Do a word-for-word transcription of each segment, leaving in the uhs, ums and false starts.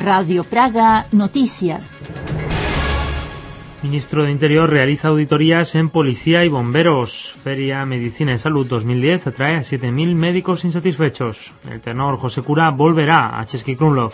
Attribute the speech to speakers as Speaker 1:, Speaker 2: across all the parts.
Speaker 1: Radio Praga Noticias.
Speaker 2: Ministro de Interior realiza auditorías en Policía y Bomberos. Feria Medicina y Salud dos mil diez atrae a siete mil médicos insatisfechos. El tenor José Kura volverá a Český Krumlov.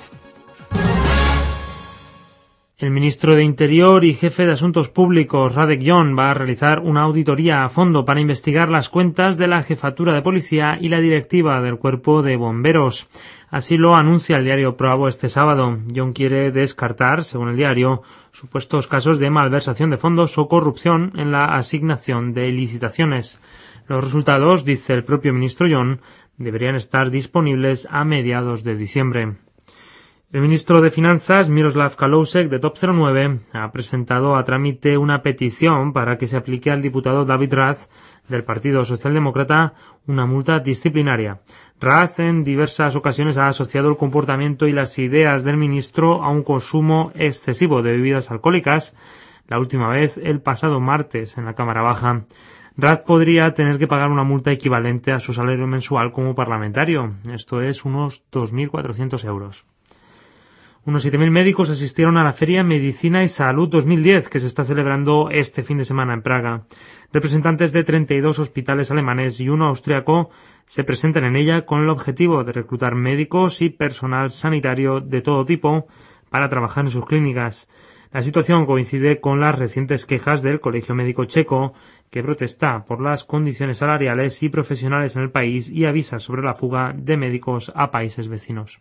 Speaker 2: El ministro de Interior y jefe de Asuntos Públicos, Radek Jon, va a realizar una auditoría a fondo para investigar las cuentas de la Jefatura de Policía y la directiva del Cuerpo de Bomberos. Así lo anuncia el diario Proavo este sábado. Jon quiere descartar, según el diario, supuestos casos de malversación de fondos o corrupción en la asignación de licitaciones. Los resultados, dice el propio ministro Jon, deberían estar disponibles a mediados de diciembre. El ministro de Finanzas, Miroslav Kalousek, de Top cero nueve, ha presentado a trámite una petición para que se aplique al diputado David Raz, del Partido Socialdemócrata, una multa disciplinaria. Raz en diversas ocasiones ha asociado el comportamiento y las ideas del ministro a un consumo excesivo de bebidas alcohólicas, la última vez el pasado martes en la Cámara Baja. Raz podría tener que pagar una multa equivalente a su salario mensual como parlamentario, esto es unos dos mil cuatrocientos euros. Unos siete mil médicos asistieron a la Feria Medicina y Salud dos mil diez, que se está celebrando este fin de semana en Praga. Representantes de treinta y dos hospitales alemanes y uno austriaco se presentan en ella con el objetivo de reclutar médicos y personal sanitario de todo tipo para trabajar en sus clínicas. La situación coincide con las recientes quejas del Colegio Médico Checo, que protesta por las condiciones salariales y profesionales en el país y avisa sobre la fuga de médicos a países vecinos.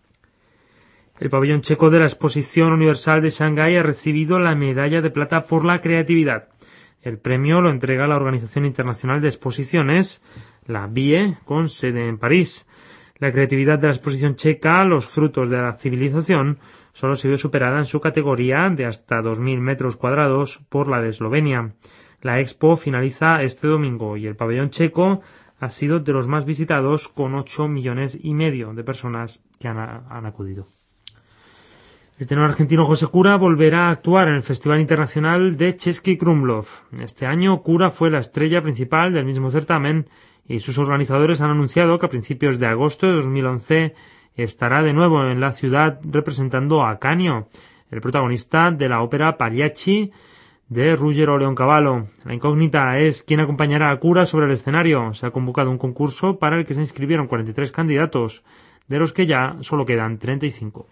Speaker 2: El pabellón checo de la Exposición Universal de Shanghái ha recibido la medalla de plata por la creatividad. El premio lo entrega la Organización Internacional de Exposiciones, la B I E, con sede en París. La creatividad de la exposición checa, los frutos de la civilización, solo se vio superada en su categoría de hasta dos mil metros cuadrados por la de Eslovenia. La expo finaliza este domingo y el pabellón checo ha sido de los más visitados, con ocho millones y medio de personas que han, han acudido. El tenor argentino José Kura volverá a actuar en el Festival Internacional de Český Krumlov. Este año Kura fue la estrella principal del mismo certamen y sus organizadores han anunciado que a principios de agosto de dos mil once estará de nuevo en la ciudad representando a Canio, el protagonista de la ópera Pagliacci de Ruggero Leoncavallo. La incógnita es quién acompañará a Kura sobre el escenario. Se ha convocado un concurso para el que se inscribieron cuarenta y tres candidatos, de los que ya solo quedan treinta y cinco.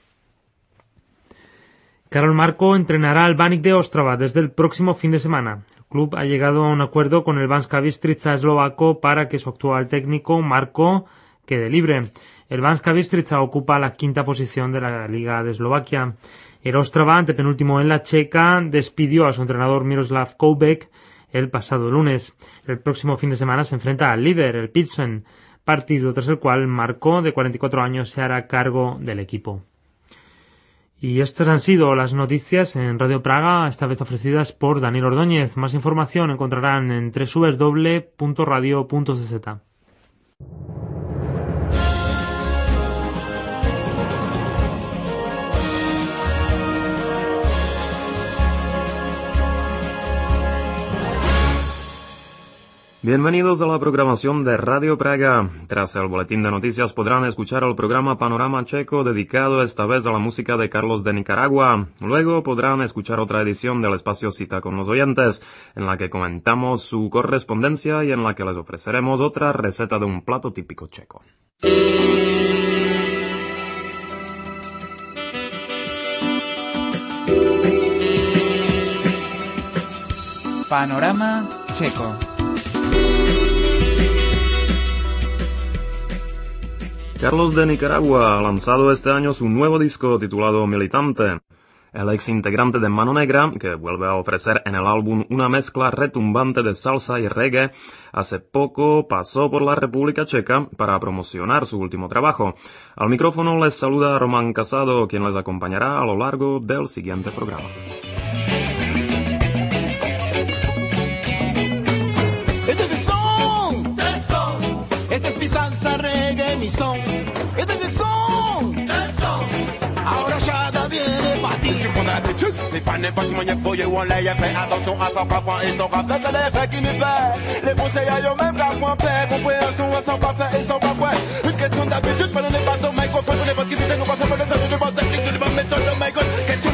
Speaker 2: Karol Marko entrenará al Baník de Ostrava desde el próximo fin de semana. El club ha llegado a un acuerdo con el Banská Bystrica eslovaco para que su actual técnico, Marko, quede libre. El Banská Bystrica ocupa la quinta posición de la Liga de Eslovaquia. El Ostrava, antepenúltimo en la checa, despidió a su entrenador Miroslav Koubek el pasado lunes. El próximo fin de semana se enfrenta al líder, el Pilsen, partido tras el cual Marko, de cuarenta y cuatro años, se hará cargo del equipo. Y estas han sido las noticias en Radio Praga, esta vez ofrecidas por Daniel Ordóñez. Más información encontrarán en doble u doble u doble u punto radio punto c z.
Speaker 3: Bienvenidos a la programación de Radio Praga. Tras el boletín de noticias podrán escuchar el programa Panorama Checo dedicado esta vez a la música de Carlos de Nicaragua. Luego podrán escuchar otra edición del espacio Cita con los oyentes, en la que comentamos su correspondencia y en la que les ofreceremos otra receta de un plato típico checo.
Speaker 4: Panorama Checo.
Speaker 3: Carlos de Nicaragua ha lanzado este año su nuevo disco titulado Militante. El ex integrante de Mano Negra, que vuelve a ofrecer en el álbum una mezcla retumbante de salsa y reggae, hace poco pasó por la República Checa para promocionar su último trabajo. Al micrófono les saluda Román Casado, quien les acompañará a lo largo del siguiente programa.
Speaker 5: Este es mi son, este es mi salsa, reggae, mi son. Este es mi son, ahora ya viene para ti. Les panais pas qui m'ont fouillé ou on l'a fait. Attention à son capon et son café, c'est l'effet qui m'y fait. Les conseils à eux même qu'à point paix. Compréhension à son café et son café. Une question d'habitude, pendant les bateaux, microphone, on est pas qui nous pas faire pour les amis, les bonnes techniques, les bonnes méthodes.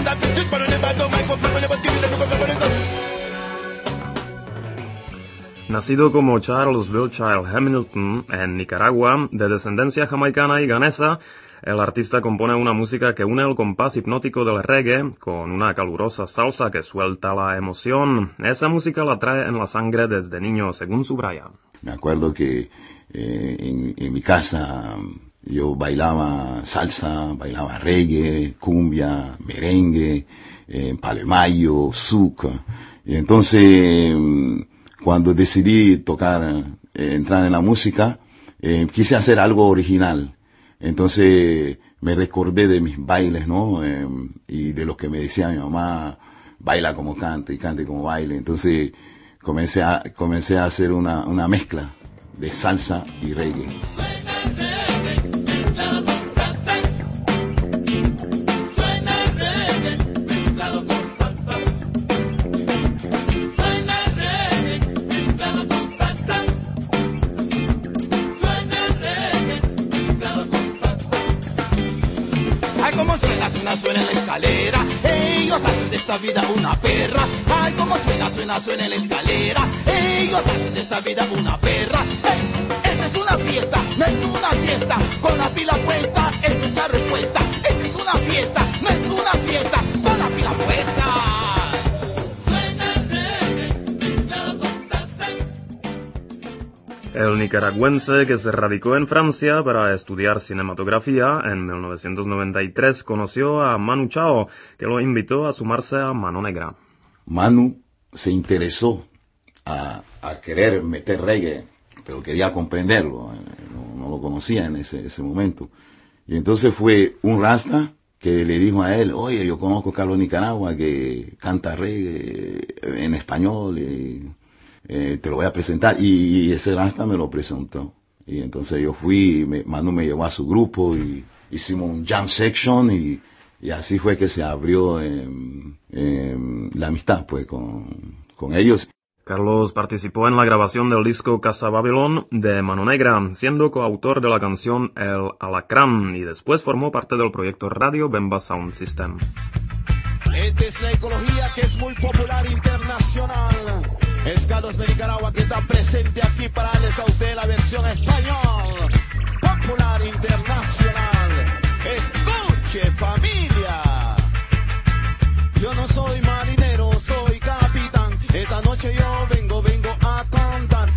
Speaker 3: Nacido como Charles Wilchild Hamilton en Nicaragua, de descendencia jamaicana y ganesa, el artista compone una música que une el compás hipnótico del reggae con una calurosa salsa que suelta la emoción. Esa música la trae en la sangre desde niño, según subraya.
Speaker 4: Me acuerdo que eh, en, en mi casa yo bailaba salsa, bailaba reggae, cumbia, merengue, eh, palo de mayo, souk. Y entonces, cuando decidí tocar, eh, entrar en la música, eh, quise hacer algo original. Entonces me recordé de mis bailes, ¿no? Eh, y de lo que me decía mi mamá, baila como cante y cante como baile. Entonces comencé a, comencé a hacer una, una mezcla de salsa y reggae.
Speaker 5: Suena en la escalera, ellos hacen de esta vida una perra. Ay, como suena, suena, suena en la escalera, ellos hacen de esta vida una perra. Hey, esta es una fiesta, no es una siesta. Con la pila puesta, esta es la respuesta. Esta es una fiesta, no es una siesta. Con la pila puesta. Suena el reggae, mezclado con salsa.
Speaker 3: El nicaragüense que se radicó en Francia para estudiar cinematografía en mil novecientos noventa y tres conoció a Manu Chao, que lo invitó a sumarse a Mano Negra.
Speaker 4: Manu se interesó a, a querer meter reggae, pero quería comprenderlo, no, no lo conocía en ese, ese momento. Y entonces fue un rasta que le dijo a él, oye, yo conozco a Carlos Nicaragua que canta reggae en español y Eh, te lo voy a presentar, y, y ese rasta me lo presentó, y entonces yo fui, me, Manu me llevó a su grupo y hicimos un jam section, y, y así fue que se abrió eh, eh, la amistad pues con, con ellos.
Speaker 3: Carlos participó en la grabación del disco Casa Babylon de Mano Negra, siendo coautor de la canción El Alacrán, y después formó parte del proyecto Radio Bemba Sound System.
Speaker 5: Esta es la ecología que es muy popular internacional. Es Carlos de Nicaragua que está presente aquí para darles a usted la versión español. Popular internacional. Escuche, familia. Yo no soy marinero, soy capitán. Esta noche yo vengo, vengo a cantar.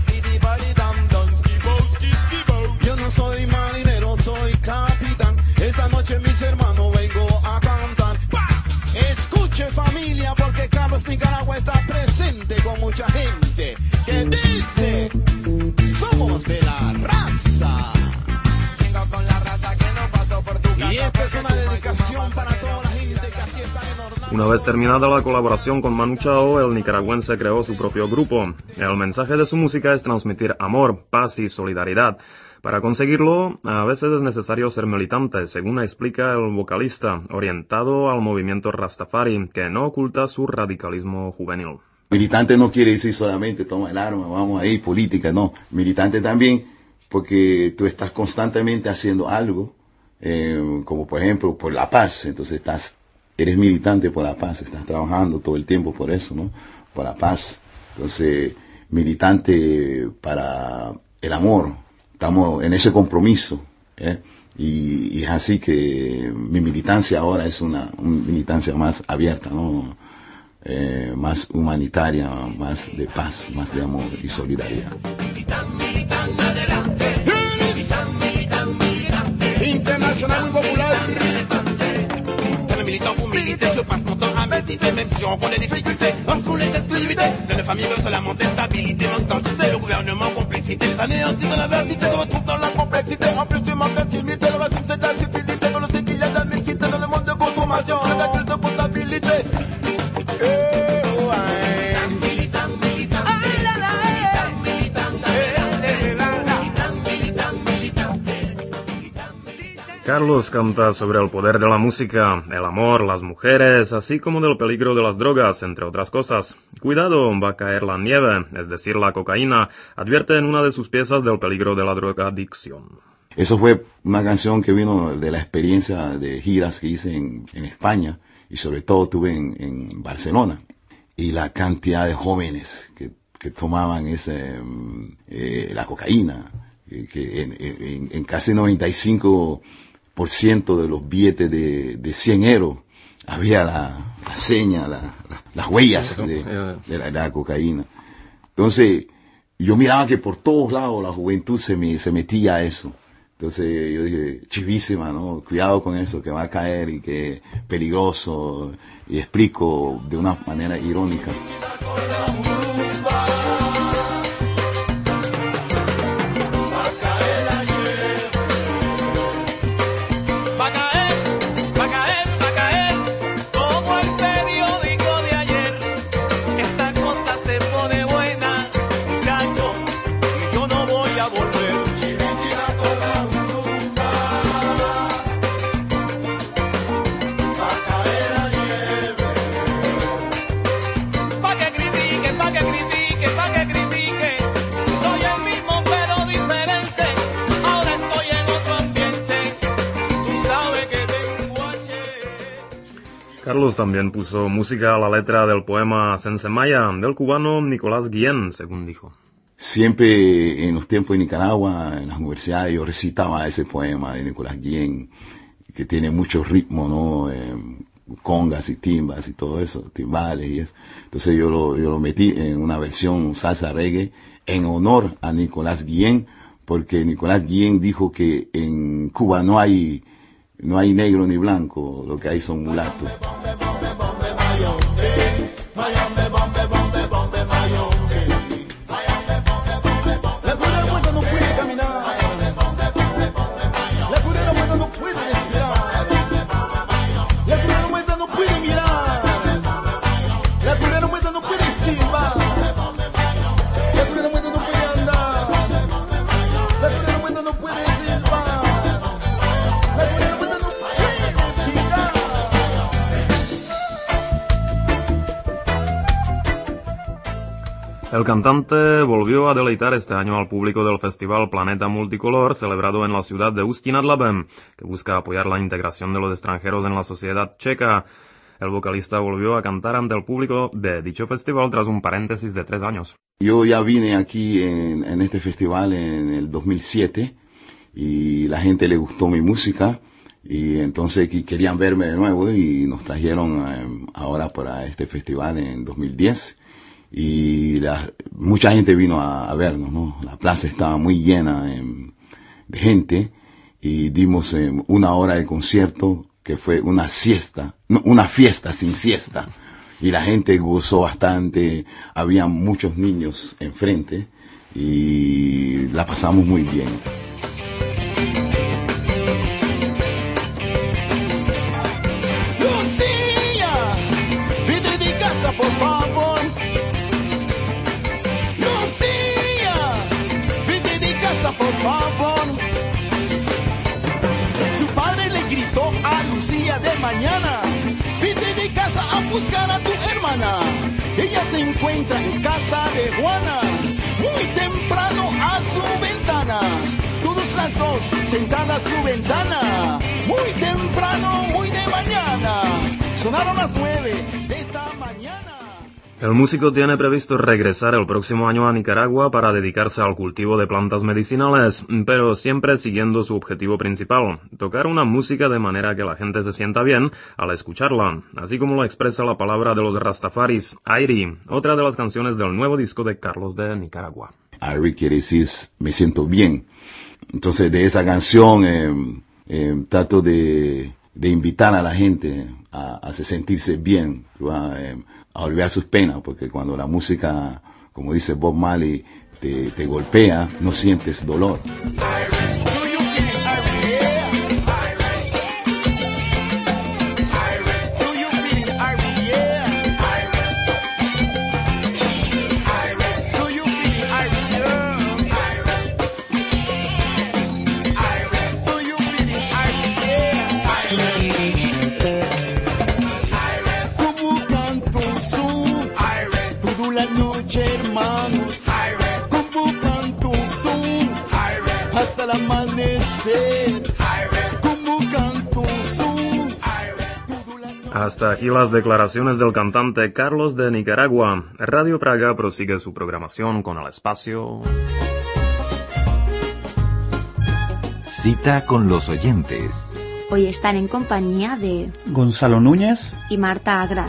Speaker 5: Yo no soy marinero, soy capitán. Esta noche mis hermanos vengo a cantar. Escuche, familia, porque Carlos Nicaragua está presente con mucha gente que dice, somos de la raza. Vengo con la raza que no pasó por tu casa. Y esta es una dedicación para toda la gente que aquí está en Orlando.
Speaker 3: Una vez terminada la colaboración con Manu Chao, el nicaragüense creó su propio grupo. El mensaje de su música es transmitir amor, paz y solidaridad. Para conseguirlo, a veces es necesario ser militante, según explica el vocalista, orientado al movimiento Rastafari, que no oculta su radicalismo juvenil.
Speaker 4: Militante no quiere decir solamente toma el arma, vamos ahí, política, no. Militante también porque tú estás constantemente haciendo algo, eh, como por ejemplo por la paz, entonces estás, eres militante por la paz, estás trabajando todo el tiempo por eso, ¿no? Por la paz. Entonces, militante para el amor. Estamos en ese compromiso, ¿eh? y, y es así que mi militancia ahora es una, una militancia más abierta, ¿no? Eh, más humanitaria, más de paz, más de amor y solidaridad.
Speaker 5: Militan, militan, adelante. Militan, militan, militan. Internacional muy popular. Le militant vous militez, je passe mon temps à méditer, même si on connaît des difficultés, on sous les exclusivités. De nos familles veulent seulement stabilité, non-identité, le gouvernement complicité, les anéantis dans l'adversité se retrouvent dans la complexité. En plus du manque d'intimité, le régime c'est de la stupidité, on le sait qu'il y a de la mixité dans le monde de consommation, le calcul de comptabilité. Eh, ouais. Militant, militant, militant, militant, militant, militant.
Speaker 3: Carlos canta sobre el poder de la música, el amor, las mujeres, así como del peligro de las drogas, entre otras cosas. Cuidado, va a caer la nieve, es decir, la cocaína, advierte en una de sus piezas del peligro de la drogadicción.
Speaker 4: Eso fue una canción que vino de la experiencia de giras que hice en, en España, y sobre todo estuve en, en Barcelona, y la cantidad de jóvenes que, que tomaban ese, eh, la cocaína, eh, que en, en, en casi noventa y cinco por ciento de los billetes de, de cien euros había la, la seña, la, la, las huellas de, de, la, de la cocaína. Entonces, yo miraba que por todos lados la juventud se, me, se metía a eso. Entonces yo dije, chivísima, ¿no? Cuidado con eso, que va a caer y que es peligroso. Y explico de una manera irónica.
Speaker 3: Carlos también puso música a la letra del poema Sensemaya del cubano Nicolás Guillén, según dijo.
Speaker 4: Siempre en los tiempos de Nicaragua, en las universidades, yo recitaba ese poema de Nicolás Guillén, que tiene mucho ritmo, ¿no? Eh, congas y timbas y todo eso, timbales y eso. Entonces yo lo, yo lo metí en una versión salsa reggae en honor a Nicolás Guillén, porque Nicolás Guillén dijo que en Cuba no hay no hay negro ni blanco, lo que hay son mulatos.
Speaker 3: El cantante volvió a deleitar este año al público del festival Planeta Multicolor, celebrado en la ciudad de Ústí nad Labem, que busca apoyar la integración de los extranjeros en la sociedad checa. El vocalista volvió a cantar ante el público de dicho festival tras un paréntesis de tres años.
Speaker 4: Yo ya vine aquí en, en este festival en el dos mil siete y la gente le gustó mi música y entonces querían verme de nuevo y nos trajeron eh, ahora para este festival en dos mil diez. Y la, mucha gente vino a, a vernos, ¿no? La plaza estaba muy llena eh, de gente y dimos eh, una hora de concierto que fue una siesta, no, una fiesta sin siesta. Y la gente gozó bastante, había muchos niños enfrente y la pasamos muy bien.
Speaker 5: Lucía, vete de casa, por favor. Por favor. Su padre le gritó a Lucía de mañana: vete de casa a buscar a tu hermana. Ella se encuentra en casa de Juana, muy temprano a su ventana. Todas las dos sentadas a su ventana, muy temprano, muy de mañana. Sonaron las nueve de esta mañana.
Speaker 3: El músico tiene previsto regresar el próximo año a Nicaragua para dedicarse al cultivo de plantas medicinales, pero siempre siguiendo su objetivo principal, tocar una música de manera que la gente se sienta bien al escucharla, así como lo expresa la palabra de los Rastafaris, Airi, otra de las canciones del nuevo disco de Carlos de Nicaragua.
Speaker 4: Airi quiere decir me siento bien. Entonces de esa canción eh, eh, trato de, de invitar a la gente a, a sentirse bien, eh, a olvidar sus penas, porque cuando la música, como dice Bob Marley, te, te golpea, no sientes dolor.
Speaker 3: Hasta aquí las declaraciones del cantante Carlos de Nicaragua. Radio Praga prosigue su programación con el espacio
Speaker 6: Cita con los oyentes.
Speaker 1: Hoy están en compañía de
Speaker 7: Gonzalo Núñez
Speaker 1: y Marta Agraz.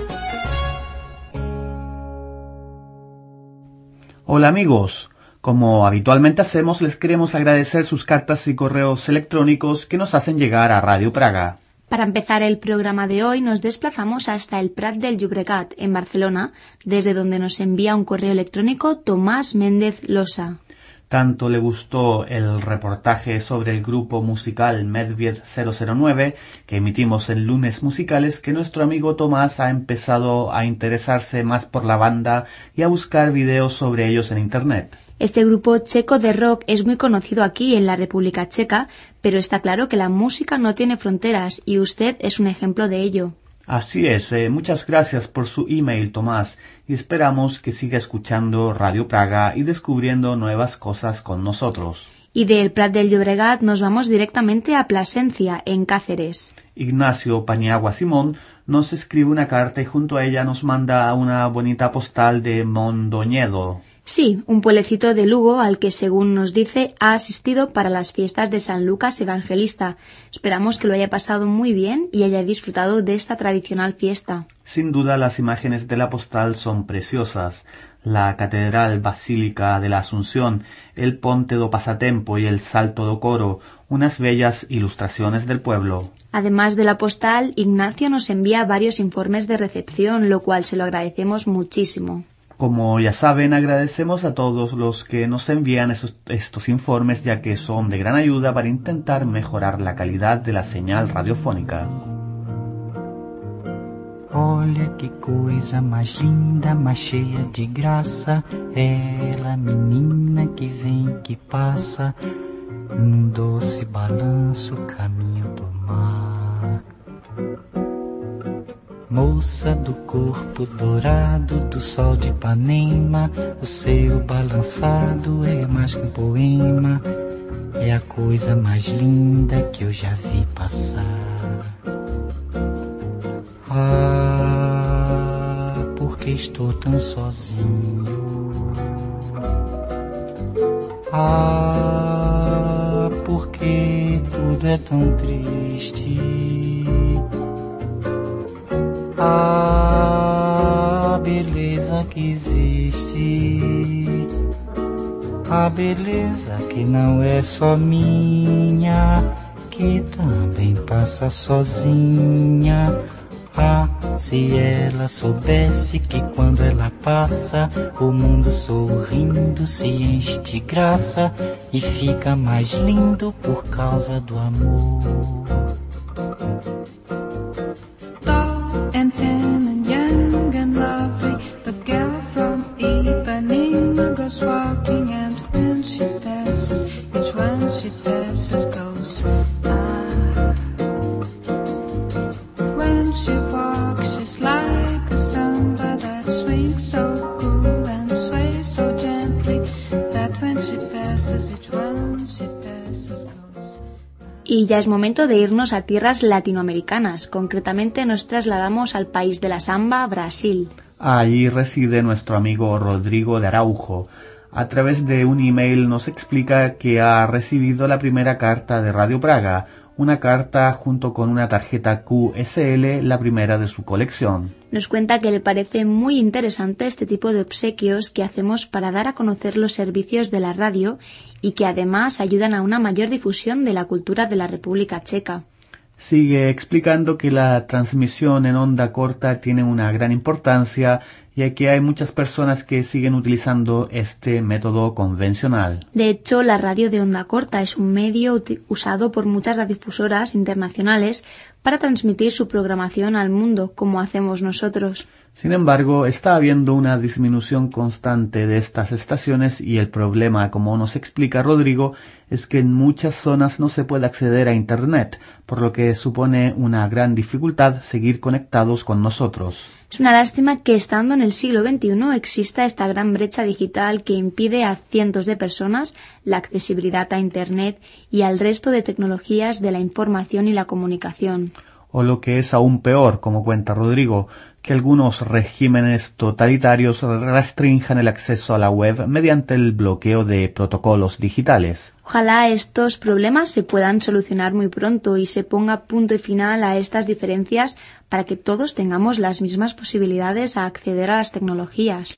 Speaker 7: Hola amigos, como habitualmente hacemos, les queremos agradecer sus cartas y correos electrónicos que nos hacen llegar a Radio Praga.
Speaker 1: Para empezar el programa de hoy nos desplazamos hasta el Prat del Llobregat, en Barcelona, desde donde nos envía un correo electrónico Tomás Méndez Losa.
Speaker 7: Tanto le gustó el reportaje sobre el grupo musical Medvied cero cero nueve que emitimos en Lunes Musicales que nuestro amigo Tomás ha empezado a interesarse más por la banda y a buscar videos sobre ellos en Internet.
Speaker 1: Este grupo checo de rock es muy conocido aquí en la República Checa, pero está claro que la música no tiene fronteras y usted es un ejemplo de ello.
Speaker 7: Así es, eh, muchas gracias por su email, Tomás, y esperamos que siga escuchando Radio Praga y descubriendo nuevas cosas con nosotros.
Speaker 1: Y del Prat del Llobregat nos vamos directamente a Plasencia, en Cáceres.
Speaker 7: Ignacio Paniagua Simón nos escribe una carta y junto a ella nos manda una bonita postal de Mondoñedo.
Speaker 1: Sí, un pueblecito de Lugo al que, según nos dice, ha asistido para las fiestas de San Lucas Evangelista. Esperamos que lo haya pasado muy bien y haya disfrutado de esta tradicional fiesta.
Speaker 7: Sin duda las imágenes de la postal son preciosas. La Catedral Basílica de la Asunción, el Ponte do Pasatempo y el Salto do Coro, unas bellas ilustraciones del pueblo.
Speaker 1: Además de la postal, Ignacio nos envía varios informes de recepción, lo cual se lo agradecemos muchísimo.
Speaker 7: Como ya saben, agradecemos a todos los que nos envían esos, estos informes, ya que son de gran ayuda para intentar mejorar la calidad de la señal radiofónica.
Speaker 8: Olha que coisa mais linda, mais cheia de graça, ela menina que vem que passa, num doce balanço caminho do mar. Moça do corpo dourado do sol de Ipanema, o seu balançado é mais que um poema, é a coisa mais linda que eu já vi passar. Ah, porque estou tão sozinho. Ah, porque tudo é tão triste. A beleza que existe, a beleza que não é só minha, que também passa sozinha. Ah, se ela soubesse que quando ela passa, o mundo sorrindo se enche de graça e fica mais lindo por causa do amor.
Speaker 9: And tan and young and lovely, the girl from Ipanema goes walking, and when she passes, each one she passes goes ah. When she walks, she's like a samba that swings so cool and sways so gently, that when she passes, each one she passes goes.
Speaker 1: Y ya es momento de irnos a tierras latinoamericanas. Concretamente nos trasladamos al país de la samba, Brasil.
Speaker 7: Allí reside nuestro amigo Rodrigo de Araujo. A través de un email nos explica que ha recibido la primera carta de Radio Praga, una carta junto con una tarjeta Q S L, la primera de su colección.
Speaker 1: Nos cuenta que le parece muy interesante este tipo de obsequios que hacemos para dar a conocer los servicios de la radio y que además ayudan a una mayor difusión de la cultura de la República Checa.
Speaker 7: Sigue explicando que la transmisión en onda corta tiene una gran importancia, ya que hay muchas personas que siguen utilizando este método convencional.
Speaker 1: De hecho, la radio de onda corta es un medio usado por muchas radiodifusoras internacionales para transmitir su programación al mundo, como hacemos nosotros.
Speaker 7: Sin embargo, está habiendo una disminución constante de estas estaciones y el problema, como nos explica Rodrigo, es que en muchas zonas no se puede acceder a Internet, por lo que supone una gran dificultad seguir conectados con nosotros.
Speaker 1: Es una lástima que estando en el siglo veintiuno exista esta gran brecha digital que impide a cientos de personas la accesibilidad a Internet y al resto de tecnologías de la información y la comunicación.
Speaker 7: O lo que es aún peor, como cuenta Rodrigo, que algunos regímenes totalitarios restrinjan el acceso a la web mediante el bloqueo de protocolos digitales.
Speaker 1: Ojalá estos problemas se puedan solucionar muy pronto y se ponga punto y final a estas diferencias para que todos tengamos las mismas posibilidades a acceder a las tecnologías.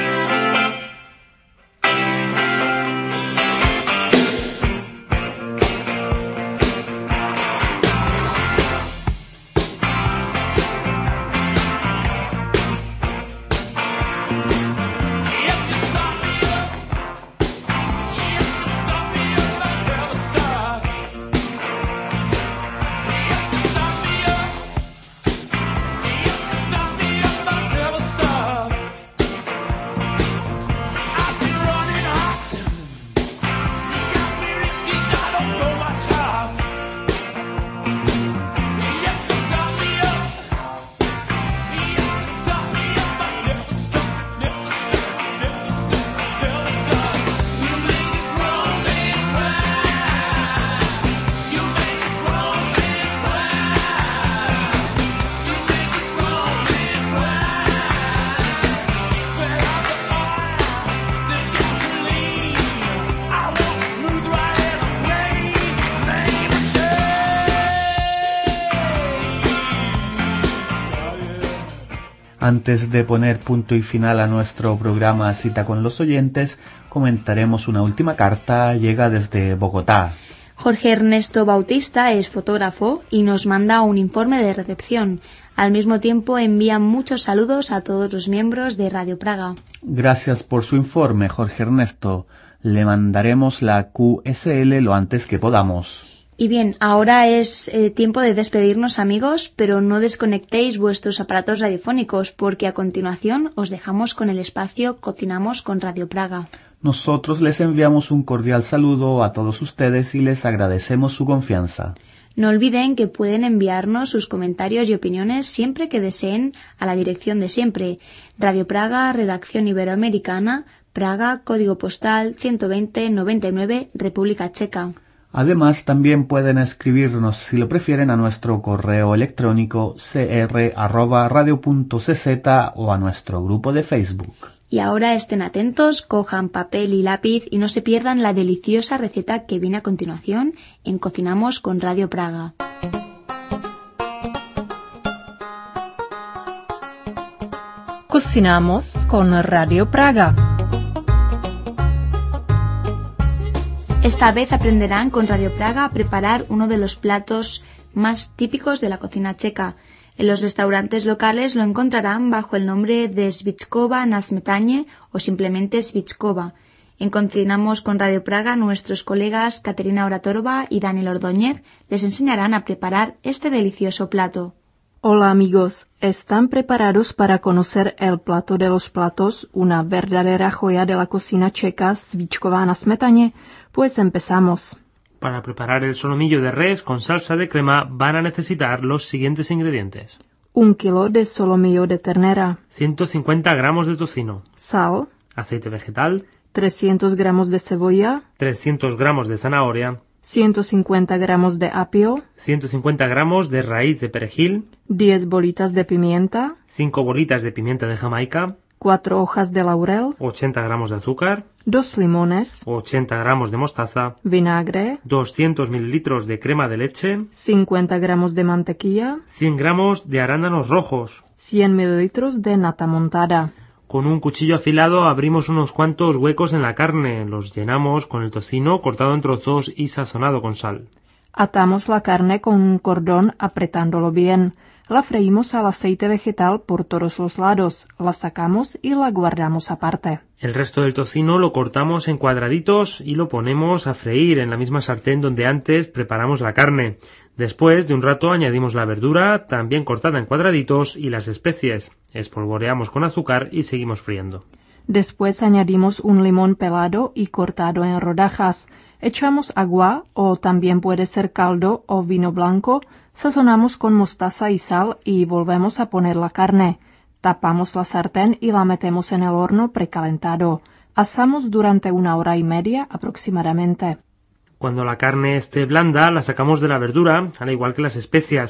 Speaker 7: Antes de poner punto y final a nuestro programa Cita con los oyentes, comentaremos una última carta. Llega desde Bogotá.
Speaker 1: Jorge Ernesto Bautista es fotógrafo y nos manda un informe de recepción. Al mismo tiempo envía muchos saludos a todos los miembros de Radio Praga.
Speaker 7: Gracias por su informe, Jorge Ernesto. Le mandaremos la Q S L lo antes que podamos.
Speaker 1: Y bien, ahora es eh, tiempo de despedirnos, amigos, pero no desconectéis vuestros aparatos radiofónicos porque a continuación os dejamos con el espacio Cocinamos con Radio Praga.
Speaker 7: Nosotros les enviamos un cordial saludo a todos ustedes y les agradecemos su confianza.
Speaker 1: No olviden que pueden enviarnos sus comentarios y opiniones siempre que deseen a la dirección de siempre. Radio Praga, Redacción Iberoamericana, Praga, Código Postal ciento veinte noventa y nueve, República Checa.
Speaker 7: Además, también pueden escribirnos, si lo prefieren, a nuestro correo electrónico c r arroba radio punto c z o a nuestro grupo de Facebook.
Speaker 1: Y ahora estén atentos, cojan papel y lápiz y no se pierdan la deliciosa receta que viene a continuación en Cocinamos con Radio Praga.
Speaker 6: Cocinamos con Radio Praga.
Speaker 1: Esta vez aprenderán con Radio Praga a preparar uno de los platos más típicos de la cocina checa. En los restaurantes locales lo encontrarán bajo el nombre de Svičkova na smetane o simplemente Svičkova. En Cocinamos con Radio Praga, nuestros colegas Katerina Oratorova y Daniel Ordóñez les enseñarán a preparar este delicioso plato.
Speaker 6: Hola amigos, ¿están preparados para conocer el plato de los platos, una verdadera joya de la cocina checa, Svičkova na smetane? Pues empezamos.
Speaker 2: Para preparar el solomillo de res con salsa de crema van a necesitar los siguientes ingredientes.
Speaker 6: Un kilo de solomillo de ternera.
Speaker 2: ciento cincuenta gramos de tocino.
Speaker 6: Sal.
Speaker 2: Aceite vegetal.
Speaker 6: trescientos gramos de cebolla.
Speaker 2: trescientos gramos de zanahoria.
Speaker 6: ciento cincuenta gramos de apio.
Speaker 2: ciento cincuenta gramos de raíz de perejil.
Speaker 6: diez bolitas de pimienta.
Speaker 2: cinco bolitas de pimienta de Jamaica.
Speaker 6: cuatro hojas de laurel.
Speaker 2: ochenta gramos de azúcar.
Speaker 6: dos limones.
Speaker 2: ochenta gramos de mostaza.
Speaker 6: Vinagre.
Speaker 2: doscientos mililitros de crema de leche.
Speaker 6: cincuenta gramos de mantequilla.
Speaker 2: cien gramos de arándanos rojos.
Speaker 6: cien mililitros de nata montada.
Speaker 2: Con un cuchillo afilado abrimos unos cuantos huecos en la carne, los llenamos con el tocino cortado en trozos y sazonado con sal.
Speaker 6: Atamos la carne con un cordón apretándolo bien. La freímos al aceite vegetal por todos los lados, la sacamos y la guardamos aparte.
Speaker 2: El resto del tocino lo cortamos en cuadraditos y lo ponemos a freír en la misma sartén donde antes preparamos la carne. Después de un rato añadimos la verdura, también cortada en cuadraditos, y las especies. Espolvoreamos con azúcar y seguimos friendo.
Speaker 6: Después añadimos un limón pelado y cortado en rodajas. Echamos agua, o también puede ser caldo o vino blanco, sazonamos con mostaza y sal y volvemos a poner la carne. Tapamos la sartén y la metemos en el horno precalentado. Asamos durante una hora y media aproximadamente.
Speaker 2: Cuando la carne esté blanda, la sacamos de la verdura, al igual que las especias.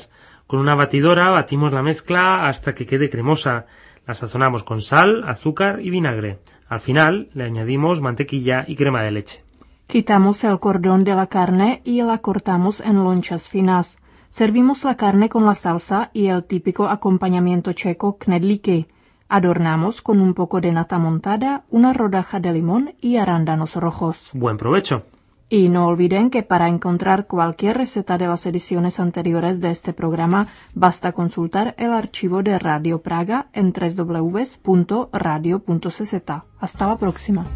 Speaker 2: Con una batidora batimos la mezcla hasta que quede cremosa. La sazonamos con sal, azúcar y vinagre. Al final le añadimos mantequilla y crema de leche.
Speaker 6: Quitamos el cordón de la carne y la cortamos en lonchas finas. Servimos la carne con la salsa y el típico acompañamiento checo knedlíky. Adornamos con un poco de nata montada, una rodaja de limón y arándanos rojos.
Speaker 2: ¡Buen provecho!
Speaker 6: Y no olviden que para encontrar cualquier receta de las ediciones anteriores de este programa, basta consultar el archivo de Radio Praga en doble u doble u doble u punto radio punto c z. Hasta la próxima.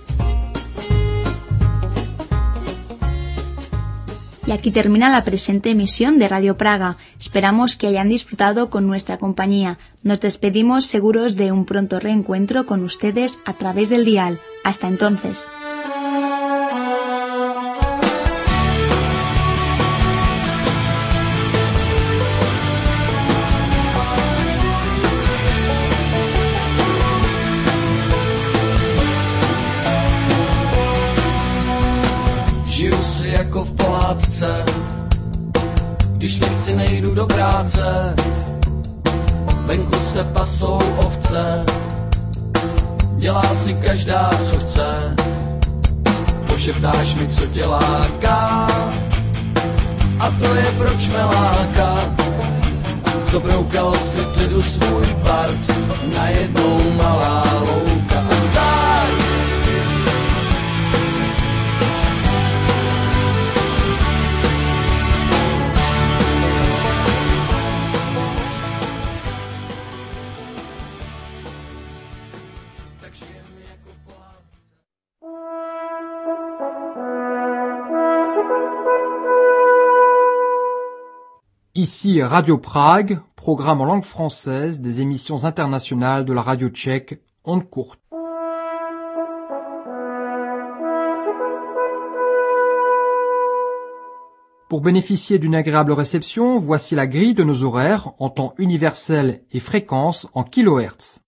Speaker 1: Y aquí termina la presente emisión de Radio Praga. Esperamos que hayan disfrutado con nuestra compañía. Nos despedimos seguros de un pronto reencuentro con ustedes a través del dial. Hasta entonces.
Speaker 10: Jako v pohádce, když nechci, nejdu do práce, venku se pasou ovce, dělá si každá, co chce, pošeptáš mi, co tě láká, a to je proč me láká, zobroukal si v klidu svůj part, najednou malá louka a start.
Speaker 11: Ici Radio Prague, programme en langue française des émissions internationales de la radio tchèque, ondes courtes. Pour bénéficier d'une agréable réception, voici la grille de nos horaires en temps universel et fréquence en kilohertz.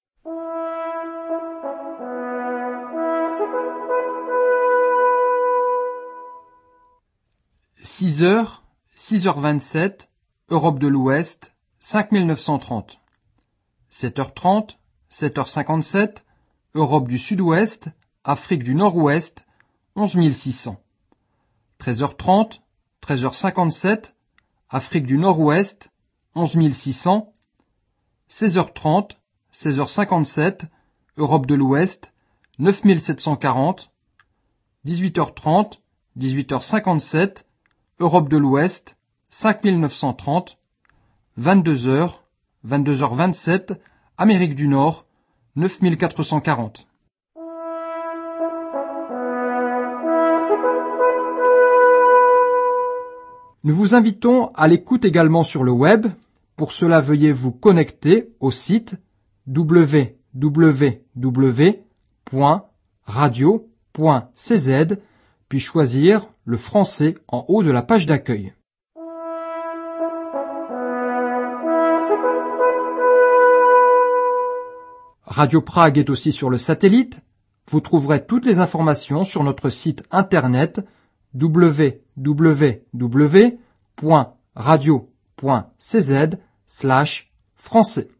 Speaker 11: six heures, six heures vingt-sept, Europe de l'Ouest, cinq mille neuf cent trente. sept heures trente, sept heures cinquante-sept, Europe du Sud-Ouest, Afrique du Nord-Ouest, onze mille six cents. treize heures trente, treize heures cinquante-sept, Afrique du Nord-Ouest, onze mille six cents. seize heures trente, seize heures cinquante-sept, Europe de l'Ouest, neuf mille sept cent quarante. dix-huit heures trente, dix-huit heures cinquante-sept, Europe de l'Ouest, cinq mille neuf cent trente, vingt-deux heures, vingt-deux heures vingt-sept, Amérique du Nord, neuf mille quatre cent quarante. Nous vous invitons à l'écoute également sur le web. Pour cela, veuillez vous connecter au site w w w point radio point c z puis choisir le français en haut de la page d'accueil. Radio Prague est aussi sur le satellite. Vous trouverez toutes les informations sur notre site internet w w w point radio point c z slash français.